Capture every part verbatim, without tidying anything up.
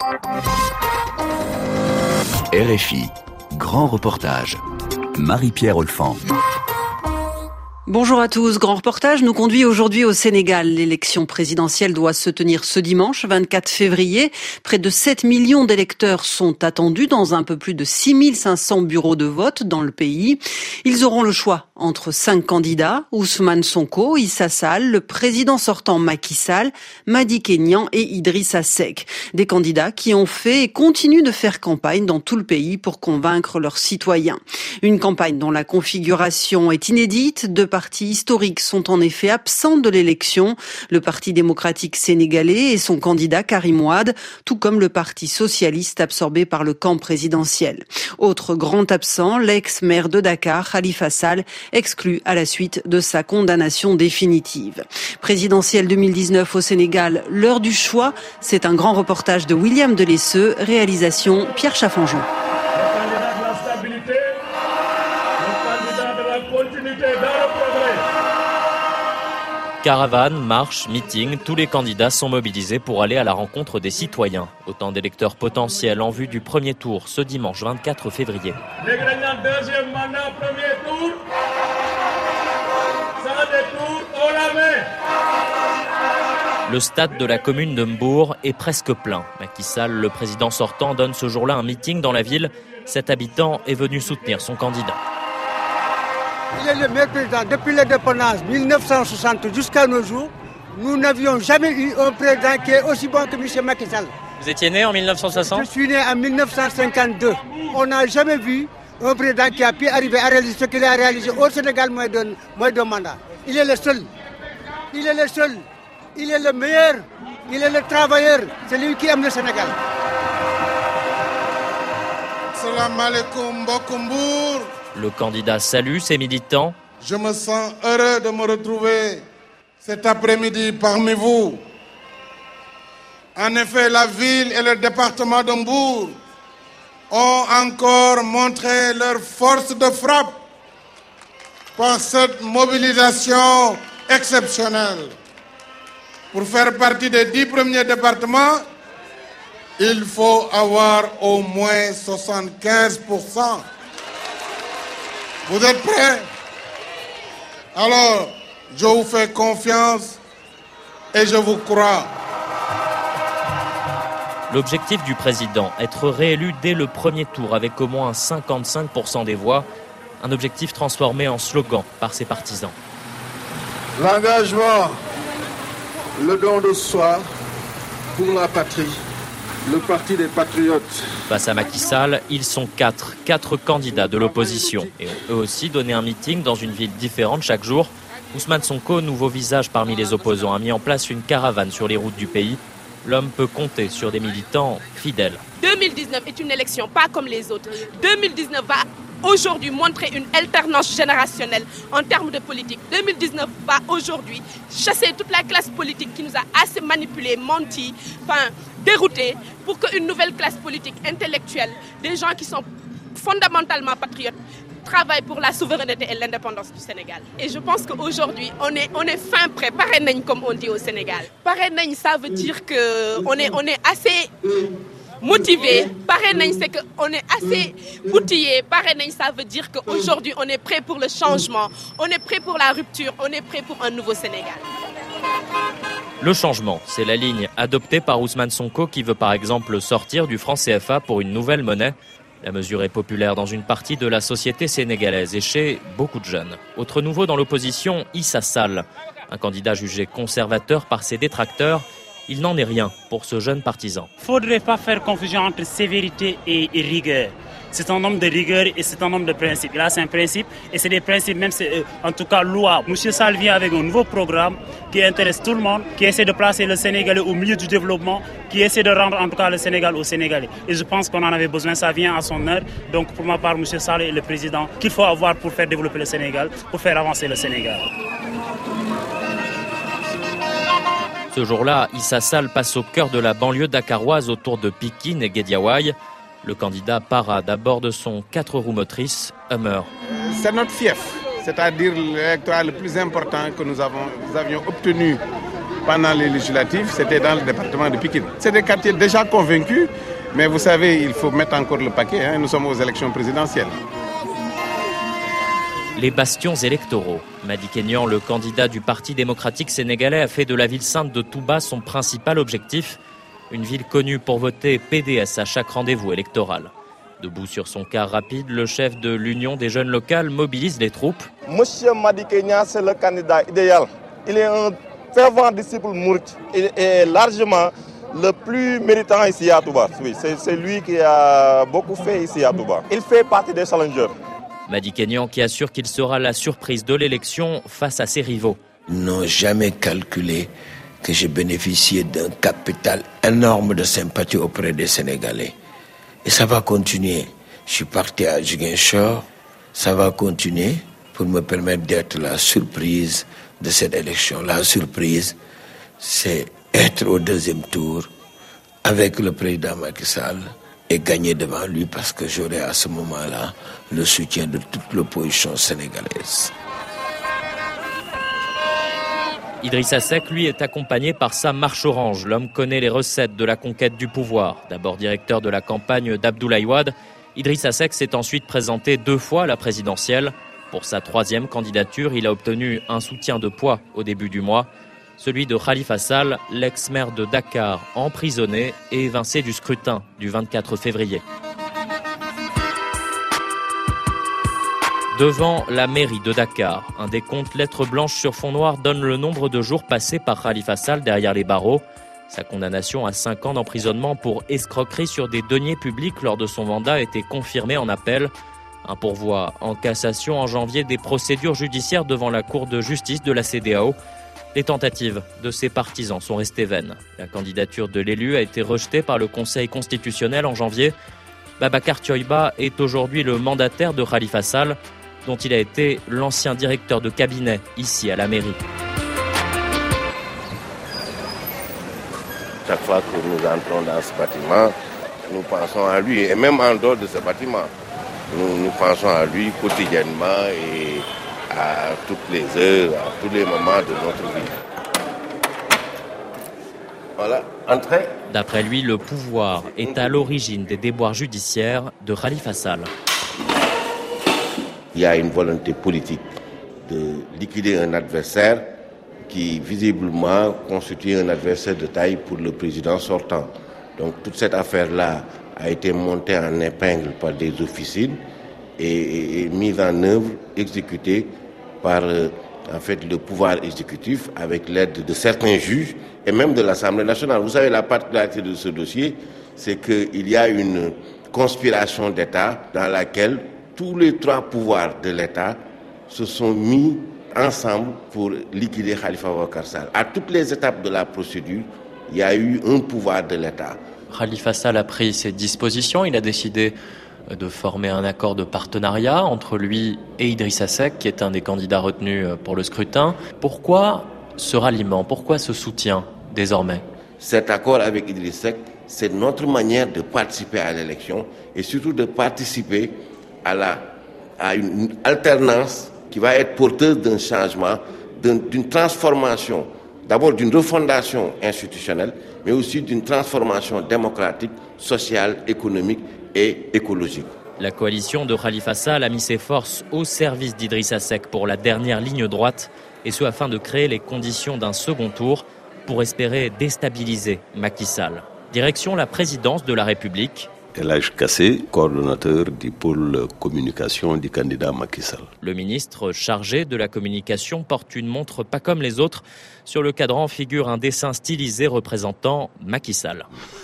R F I, grand reportage. Marie-Pierre Olfan. Bonjour à tous. Grand reportage nous conduit aujourd'hui au Sénégal. L'élection présidentielle doit se tenir ce dimanche, vingt-quatre février. Près de sept millions d'électeurs sont attendus dans un peu plus de six mille cinq cents bureaux de vote dans le pays. Ils auront le choix entre cinq candidats, Ousmane Sonko, Issa Sall, le président sortant Macky Sall, Madické Niang et Idrissa Seck. Des candidats qui ont fait et continuent de faire campagne dans tout le pays pour convaincre leurs citoyens. Une campagne dont la configuration est inédite. Deux partis historiques sont en effet absents de l'élection, le Parti démocratique sénégalais et son candidat Karim Wade, tout comme le Parti socialiste absorbé par le camp présidentiel. Autre grand absent, l'ex-maire de Dakar, Khalifa Sall, exclu à la suite de sa condamnation définitive. Présidentielle deux mille dix-neuf au Sénégal, l'heure du choix, c'est un grand reportage de William Delesseux, réalisation Pierre Chaffanjon. Caravanes, marches, meetings, tous les candidats sont mobilisés pour aller à la rencontre des citoyens. Autant d'électeurs potentiels en vue du premier tour ce dimanche vingt-quatre février. Deuxième mandat, premier tour. Sans détour, haut la main. Le stade de la commune de Mbour est presque plein. Macky Sall, le président sortant, donne ce jour-là un meeting dans la ville. Cet habitant est venu soutenir son candidat. Il est le meilleur président depuis l'indépendance mille neuf cent soixante jusqu'à nos jours. Nous n'avions jamais eu un président qui est aussi bon que M. Macky Sall. Vous étiez né en mille neuf cent soixante ? Je suis né en mille neuf cent cinquante-deux. On n'a jamais vu un président qui a pu arriver à réaliser ce qu'il a réalisé au Sénégal moins d'un moins d'un mandat. Il est le seul. Il est le seul. Il est le meilleur. Il est le travailleur. C'est lui qui aime le Sénégal. Salam alaikum, Bokumbour. Le candidat salue ses militants. Je me sens heureux de me retrouver cet après-midi parmi vous. En effet, la ville et le département de Mbour ont encore montré leur force de frappe par cette mobilisation exceptionnelle. Pour faire partie des dix premiers départements, il faut avoir au moins soixante-quinze pour cent. Vous êtes prêts? Alors, je vous fais confiance et je vous crois. L'objectif du président, être réélu dès le premier tour avec au moins cinquante-cinq pour cent des voix. Un objectif transformé en slogan par ses partisans. L'engagement, le don de soi pour la patrie. Le Parti des Patriotes. Face à Macky Sall, ils sont quatre, quatre candidats de l'opposition et ont eux aussi donné un meeting dans une ville différente chaque jour. Ousmane Sonko, nouveau visage parmi les opposants, a mis en place une caravane sur les routes du pays. L'homme peut compter sur des militants fidèles. deux mille dix-neuf est une élection pas comme les autres. deux mille dix-neuf va aujourd'hui montrer une alternance générationnelle en termes de politique. deux mille dix-neuf va aujourd'hui chasser toute la classe politique qui nous a assez manipulés, menti, enfin déroutés, pour qu'une nouvelle classe politique intellectuelle, des gens qui sont fondamentalement patriotes, travaillent pour la souveraineté et l'indépendance du Sénégal. Et je pense qu'aujourd'hui, on est, on est fin prêt, parrainage comme on dit au Sénégal. Parrainage, ça veut dire qu'on est, on est assez motivé. Parrainage, c'est qu'on est assez outillé. Parrainage, ça veut dire qu'aujourd'hui, on est prêt pour le changement, on est prêt pour la rupture, on est prêt pour un nouveau Sénégal. Le changement, c'est la ligne adoptée par Ousmane Sonko qui veut par exemple sortir du franc C F A pour une nouvelle monnaie. La mesure est populaire dans une partie de la société sénégalaise et chez beaucoup de jeunes. Autre nouveau dans l'opposition, Issa Sall, un candidat jugé conservateur par ses détracteurs. Il n'en est rien pour ce jeune partisan. Il ne faudrait pas faire confusion entre sévérité et rigueur. C'est un homme de rigueur et c'est un homme de principe. Là, c'est un principe et c'est des principes, même c'est, en tout cas louables. Monsieur Sall vient avec un nouveau programme qui intéresse tout le monde, qui essaie de placer le Sénégalais au milieu du développement, qui essaie de rendre en tout cas le Sénégal au Sénégalais. Et je pense qu'on en avait besoin, ça vient à son heure. Donc pour ma part, Monsieur Sall est le président qu'il faut avoir pour faire développer le Sénégal, pour faire avancer le Sénégal. Ce jour-là, Issa Sall passe au cœur de la banlieue dakaroise autour de Pikine et Guédiawaye. Le candidat parade à bord de son quatre roues motrices, Hummer. C'est notre fief, c'est-à-dire l'électorat le plus important que nous, avons, nous avions obtenu pendant les législatives, c'était dans le département de Pikine. C'est des quartiers déjà convaincus, mais vous savez, il faut mettre encore le paquet, hein, nous sommes aux élections présidentielles. Les bastions électoraux. Madi Kényan, le candidat du Parti démocratique sénégalais, a fait de la ville sainte de Touba son principal objectif. Une ville connue pour voter P D S à chaque rendez-vous électoral. Debout sur son car rapide, le chef de l'Union des jeunes locales mobilise les troupes. Monsieur Madi Kényan, c'est le candidat idéal. Il est un fervent disciple mouride. Il est largement le plus méritant ici à Touba. Oui, c'est, c'est lui qui a beaucoup fait ici à Touba. Il fait partie des challengers. Madi Kényan qui assure qu'il sera la surprise de l'élection face à ses rivaux. Ils n'ont jamais calculé que j'ai bénéficié d'un capital énorme de sympathie auprès des Sénégalais. Et ça va continuer. Je suis parti à Ziguinchor, ça va continuer pour me permettre d'être la surprise de cette élection. La surprise, c'est être au deuxième tour avec le président Macky Sall et gagner devant lui parce que j'aurai à ce moment-là le soutien de toute l'opposition sénégalaise. Idrissa Seck, lui, est accompagné par sa marche orange. L'homme connaît les recettes de la conquête du pouvoir. D'abord directeur de la campagne d'Abdoulaye Wade, Idrissa Seck s'est ensuite présenté deux fois à la présidentielle. Pour sa troisième candidature, il a obtenu un soutien de poids au début du mois. Celui de Khalifa Sall, l'ex-maire de Dakar, emprisonné et évincé du scrutin du vingt-quatre février. Devant la mairie de Dakar, un décompte lettres blanches sur fond noir donne le nombre de jours passés par Khalifa Sall derrière les barreaux. Sa condamnation à cinq ans d'emprisonnement pour escroquerie sur des deniers publics lors de son mandat a été confirmée en appel. Un pourvoi en cassation en janvier des procédures judiciaires devant la Cour de justice de la C E D E A O. Les tentatives de ses partisans sont restées vaines. La candidature de l'élu a été rejetée par le Conseil constitutionnel en janvier. Babacar Thioiba est aujourd'hui le mandataire de Khalifa Sall, dont il a été l'ancien directeur de cabinet ici à la mairie. Chaque fois que nous entrons dans ce bâtiment, nous pensons à lui, et même en dehors de ce bâtiment. Nous, nous pensons à lui quotidiennement et à toutes les heures, à tous les moments de notre vie. Voilà, entrez. D'après lui, le pouvoir est à l'origine des déboires judiciaires de Khalifa Sall. Il y a une volonté politique de liquider un adversaire qui visiblement constitue un adversaire de taille pour le président sortant. Donc toute cette affaire-là a été montée en épingle par des officines et, et, et mise en œuvre, exécutée par euh, en fait, le pouvoir exécutif avec l'aide de certains juges et même de l'Assemblée nationale. Vous savez, la particularité de ce dossier, c'est qu'il y a une conspiration d'État dans laquelle tous les trois pouvoirs de l'État se sont mis ensemble pour liquider Khalifa Ababacar Sall. À toutes les étapes de la procédure, il y a eu un pouvoir de l'État. Khalifa Sall a pris ses dispositions, il a décidé de former un accord de partenariat entre lui et Idrissa Seck, qui est un des candidats retenus pour le scrutin. Pourquoi ce ralliement? Pourquoi ce soutien désormais? Cet accord avec Idrissa Seck, c'est notre manière de participer à l'élection et surtout de participer à, la, à une alternance qui va être porteuse d'un changement, d'un, d'une transformation, d'abord d'une refondation institutionnelle, mais aussi d'une transformation démocratique, sociale, économique et écologique. La coalition de Khalifa Sall a mis ses forces au service d'Idrissa Seck pour la dernière ligne droite, et ce afin de créer les conditions d'un second tour pour espérer déstabiliser Macky Sall. Direction la présidence de la République. Elhadji Kassé, coordonnateur du pôle communication du candidat Macky Sall. Le ministre chargé de la communication porte une montre pas comme les autres. Sur le cadran figure un dessin stylisé représentant Macky Sall.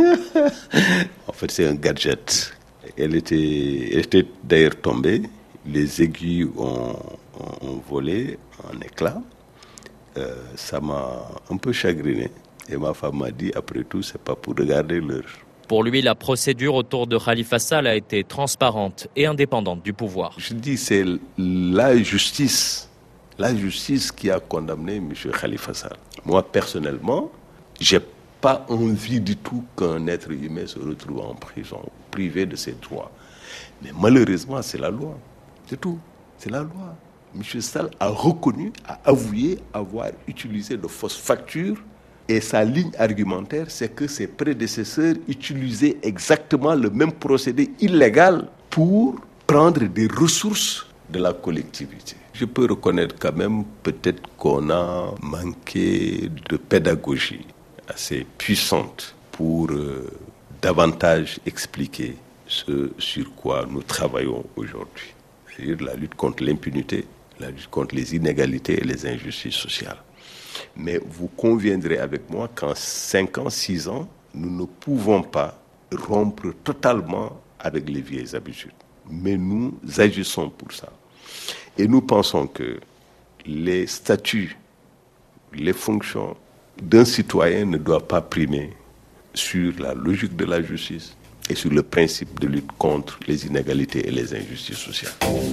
En fait, c'est un gadget. Elle était, elle était d'ailleurs tombée. Les aiguilles ont, ont, ont volé en éclats. Euh, ça m'a un peu chagriné. Et ma femme m'a dit, après tout, c'est pas pour regarder l'heure. Pour lui, la procédure autour de Khalifa Sall a été transparente et indépendante du pouvoir. Je dis, c'est la justice, la justice qui a condamné M. Khalifa Sall. Moi, personnellement, j'ai pas envie du tout qu'un être humain se retrouve en prison, privé de ses droits. Mais malheureusement, c'est la loi. C'est tout. C'est la loi. M. Sall a reconnu, a avoué avoir utilisé de fausses factures Et sa ligne argumentaire, c'est que ses prédécesseurs utilisaient exactement le même procédé illégal pour prendre des ressources de la collectivité. Je peux reconnaître quand même peut-être qu'on a manqué de pédagogie assez puissante pour euh, davantage expliquer ce sur quoi nous travaillons aujourd'hui. C'est-à-dire la lutte contre l'impunité, la lutte contre les inégalités et les injustices sociales. Mais vous conviendrez avec moi qu'en cinq ans, six ans, nous ne pouvons pas rompre totalement avec les vieilles habitudes. Mais nous agissons pour ça. Et nous pensons que les statuts, les fonctions d'un citoyen ne doivent pas primer sur la logique de la justice et sur le principe de lutte contre les inégalités et les injustices sociales.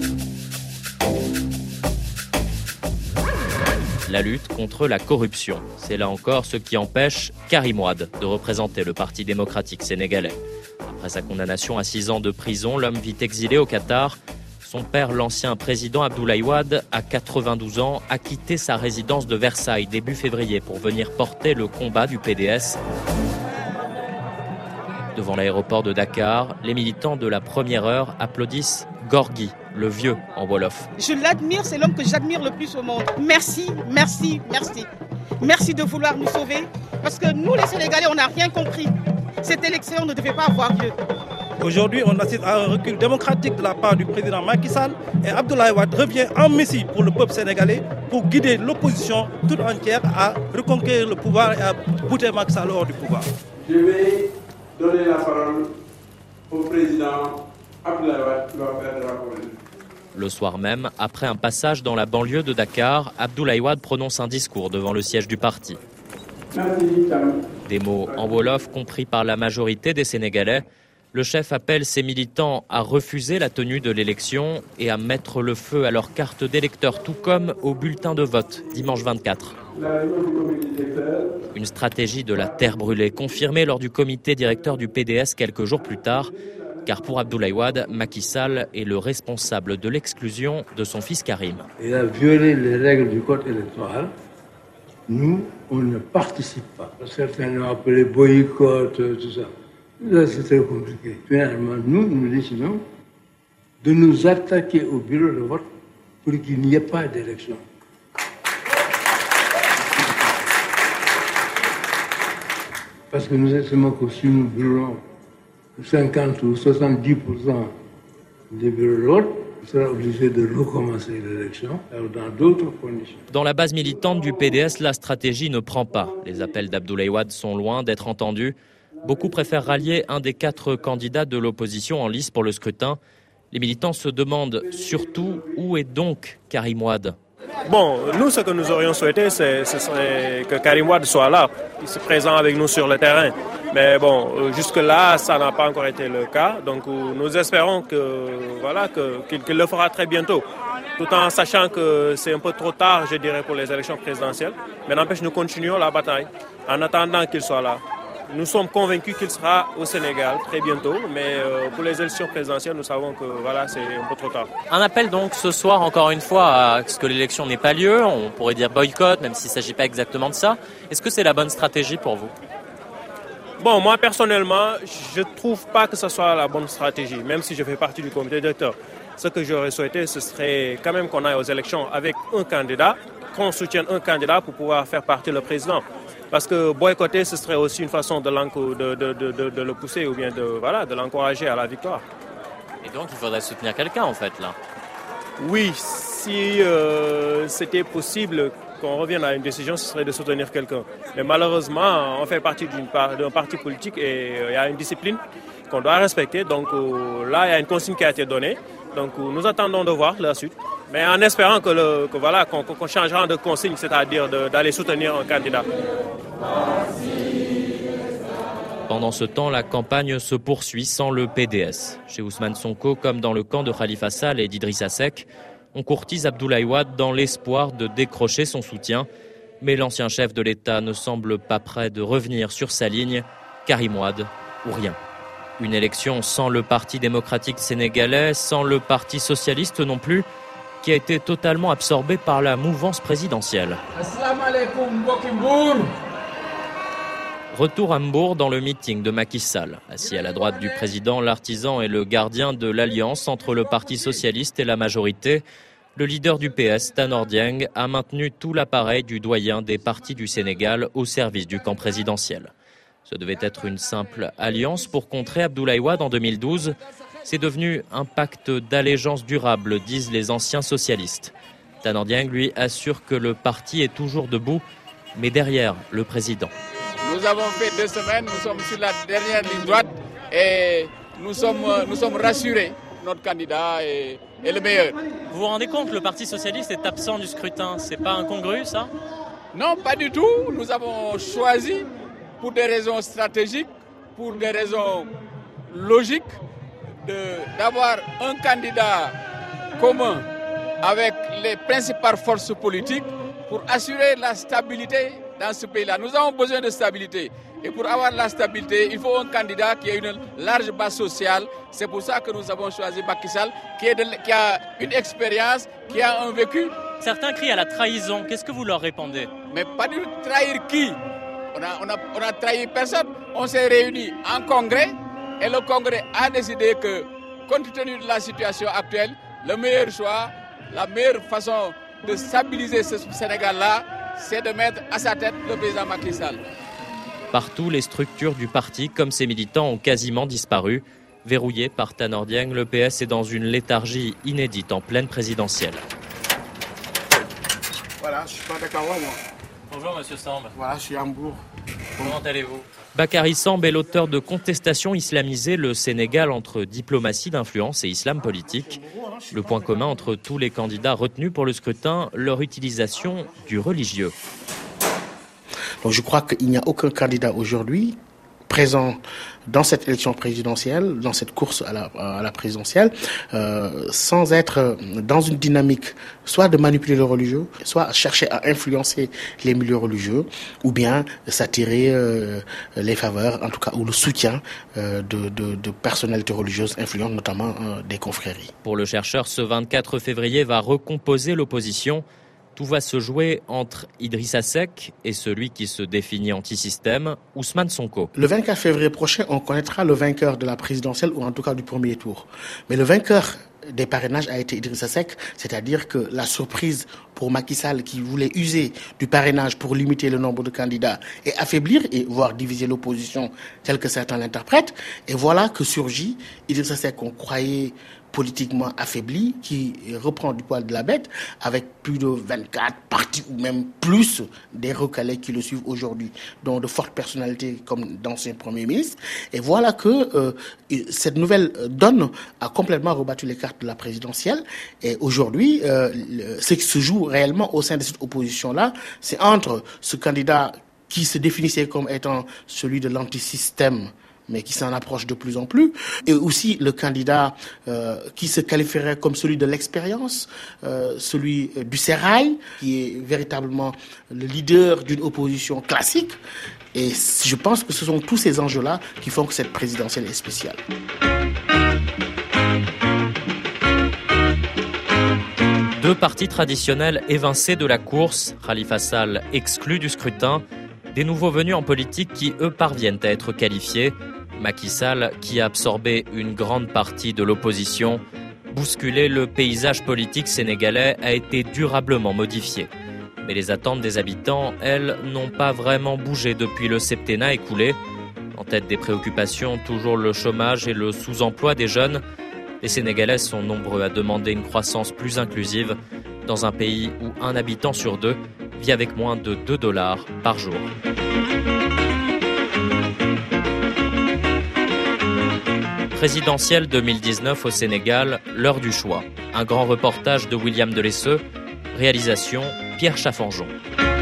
La lutte contre la corruption, c'est là encore ce qui empêche Karim Wade de représenter le Parti démocratique sénégalais. Après sa condamnation à six ans de prison, l'homme vit exilé au Qatar. Son père, l'ancien président Abdoulaye Wade, à quatre-vingt-douze ans, a quitté sa résidence de Versailles début février pour venir porter le combat du P D S. Devant l'aéroport de Dakar, les militants de la première heure applaudissent Gorgui, le vieux en Wolof. Je l'admire, c'est l'homme que j'admire le plus au monde. Merci, merci, merci. Merci de vouloir nous sauver, parce que nous les Sénégalais, on n'a rien compris. Cette élection ne devait pas avoir lieu. Aujourd'hui, on assiste à un recul démocratique de la part du président Macky Sall et Abdoulaye Wade revient en messie pour le peuple sénégalais pour guider l'opposition toute entière à reconquérir le pouvoir et à bouter Macky Sall hors du pouvoir. Je vais donner la parole au président Abdoulaye Wade qui va faire de la politique. Le soir même, après un passage dans la banlieue de Dakar, Abdoulaye Wade prononce un discours devant le siège du parti. Des mots en Wolof compris par la majorité des Sénégalais. Le chef appelle ses militants à refuser la tenue de l'élection et à mettre le feu à leur carte d'électeur, tout comme au bulletin de vote, dimanche vingt-quatre. Une stratégie de la terre brûlée, confirmée lors du comité directeur du P D S quelques jours plus tard, car pour Abdoulaye Wade, Macky Sall est le responsable de l'exclusion de son fils Karim. Il a violé les règles du code électoral. Nous, on ne participe pas. Certains l'ont appelé boycott, tout ça. Là, c'est très compliqué. Finalement, nous, nous décidons de nous attaquer au bureau de vote pour qu'il n'y ait pas d'élection. Parce que nous estimons que si nous brûlons cinquante ou soixante-dix pour cent des bureaux de vote, on sera obligé de recommencer l'élection dans d'autres conditions. Dans la base militante du P D S, la stratégie ne prend pas. Les appels d'Abdoulaye Wade sont loin d'être entendus. Beaucoup préfèrent rallier un des quatre candidats de l'opposition en lice pour le scrutin. Les militants se demandent surtout où est donc Karim Wade. Bon, nous, ce que nous aurions souhaité, c'est, ce serait que Karim Wade soit là, qu'il soit présent avec nous sur le terrain. Mais bon, jusque-là, ça n'a pas encore été le cas. Donc, nous espérons que, voilà, que, qu'il, qu'il le fera très bientôt. Tout en sachant que c'est un peu trop tard, je dirais, pour les élections présidentielles. Mais n'empêche, nous continuons la bataille en attendant qu'il soit là. Nous sommes convaincus qu'il sera au Sénégal très bientôt, mais euh, pour les élections présidentielles, nous savons que voilà, c'est un peu trop tard. Un appel donc ce soir, encore une fois, à ce que l'élection n'ait pas lieu. On pourrait dire boycott, même s'il ne s'agit pas exactement de ça. Est-ce que c'est la bonne stratégie pour vous ? Bon, moi personnellement, je ne trouve pas que ce soit la bonne stratégie, même si je fais partie du comité directeur. Ce que j'aurais souhaité, ce serait quand même qu'on aille aux élections avec un candidat, qu'on soutienne un candidat pour pouvoir faire partir le président. Parce que boycotter, ce serait aussi une façon de, de, de, de, de le pousser ou bien de, voilà, de l'encourager à la victoire. Et donc, il faudrait soutenir quelqu'un, en fait, là. Oui, si euh, c'était possible qu'on revienne à une décision, ce serait de soutenir quelqu'un. Mais malheureusement, on fait partie d'une, d'un parti politique et il euh, y a une discipline qu'on doit respecter. Donc euh, là, il y a une consigne qui a été donnée. Donc euh, nous attendons de voir la suite. Mais en espérant que, le, que voilà, qu'on, qu'on changera de consigne, c'est-à-dire de, d'aller soutenir un candidat. Pendant ce temps, la campagne se poursuit sans le P D S. Chez Ousmane Sonko, comme dans le camp de Khalifa Sall et d'Idrissa Seck, on courtise Abdoulaye Wade dans l'espoir de décrocher son soutien. Mais l'ancien chef de l'État ne semble pas prêt de revenir sur sa ligne. Karim Wade ou rien. Une élection sans le Parti démocratique sénégalais, sans le Parti socialiste non plus, qui a été totalement absorbé par la mouvance présidentielle. Assalamu alaikum, mbokki Mbour. Retour à Mbour dans le meeting de Macky Sall. Assis à la droite du président, l'artisan est le gardien de l'alliance entre le Parti socialiste et la majorité. Le leader du P S, Tanor Dieng, a maintenu tout l'appareil du doyen des partis du Sénégal au service du camp présidentiel. Ce devait être une simple alliance pour contrer Abdoulaye Wade en deux mille douze. C'est devenu un pacte d'allégeance durable, disent les anciens socialistes. Tanor Dieng, lui, assure que le parti est toujours debout, mais derrière le président. Nous avons fait deux semaines, nous sommes sur la dernière ligne droite et nous sommes, nous sommes rassurés. Notre candidat est, est le meilleur. Vous vous rendez compte, le Parti socialiste est absent du scrutin. C'est pas incongru, ça? Non, pas du tout. Nous avons choisi, pour des raisons stratégiques, pour des raisons logiques, de, d'avoir un candidat commun avec les principales forces politiques pour assurer la stabilité dans ce pays-là. Nous avons besoin de stabilité. Et pour avoir la stabilité, il faut un candidat qui a une large base sociale. C'est pour ça que nous avons choisi Macky Sall, qui, est de, qui a une expérience, qui a un vécu. Certains crient à la trahison. Qu'est-ce que vous leur répondez? Mais pas du trahir qui? On a, on a, on a trahi personne. On s'est réunis en congrès et le congrès a décidé que, compte tenu de la situation actuelle, le meilleur choix, la meilleure façon de stabiliser ce Sénégal-là, c'est de mettre à sa tête le président Macky Sall. Partout, les structures du parti, comme ses militants, ont quasiment disparu. Verrouillé par Tanor Dieng, le P S est dans une léthargie inédite en pleine présidentielle. Voilà, je suis pas d'accord, moi. Bonjour, monsieur Samb. Voilà, je suis à Hambourg. Comment allez-vous? Bakary Samb est l'auteur de Contestation islamisée, le Sénégal entre diplomatie d'influence et islam politique. Le point commun entre tous les candidats retenus pour le scrutin, leur utilisation du religieux. Donc je crois qu'il n'y a aucun candidat aujourd'hui présent dans cette élection présidentielle, dans cette course à la, à la présidentielle, euh, sans être dans une dynamique soit de manipuler le religieux, soit chercher à influencer les milieux religieux, ou bien s'attirer euh, les faveurs, en tout cas, ou le soutien euh, de, de, de personnalités religieuses influentes, notamment euh, des confréries. Pour le chercheur, ce vingt-quatre février va recomposer l'opposition. Tout va se jouer entre Idrissa Seck et celui qui se définit anti-système, Ousmane Sonko. Le vingt-quatre février prochain, on connaîtra le vainqueur de la présidentielle, ou en tout cas du premier tour. Mais le vainqueur des parrainages a été Idrissa Seck, c'est-à-dire que la surprise pour Macky Sall qui voulait user du parrainage pour limiter le nombre de candidats et affaiblir et voire diviser l'opposition tel que certains l'interprètent. Et voilà que surgit Idrissa Seck qu'on croyait politiquement affaibli, qui reprend du poil de la bête, avec plus de vingt-quatre partis ou même plus des recalés qui le suivent aujourd'hui, dont de fortes personnalités comme d'anciens premiers ministres. Et voilà que euh, cette nouvelle donne a complètement rebattu les cartes de la présidentielle. Et aujourd'hui, euh, ce qui se joue réellement au sein de cette opposition-là, c'est entre ce candidat qui se définissait comme étant celui de l'antisystème, mais qui s'en approche de plus en plus, et aussi le candidat euh, qui se qualifierait comme celui de l'expérience, euh, celui du sérail, qui est véritablement le leader d'une opposition classique. Et je pense que ce sont tous ces enjeux-là qui font que cette présidentielle est spéciale. Deux partis traditionnels évincés de la course, Khalifa Sall exclu du scrutin, des nouveaux venus en politique qui, eux, parviennent à être qualifiés. Macky Sall, qui a absorbé une grande partie de l'opposition, bousculé le paysage politique sénégalais, a été durablement modifié. Mais les attentes des habitants, elles, n'ont pas vraiment bougé depuis le septennat écoulé. En tête des préoccupations, toujours le chômage et le sous-emploi des jeunes. Les Sénégalais sont nombreux à demander une croissance plus inclusive dans un pays où un habitant sur deux vit avec moins de deux dollars par jour. Présidentielle deux mille dix-neuf au Sénégal, l'heure du choix. Un grand reportage de William Delesseux, réalisation Pierre Chaffanjon.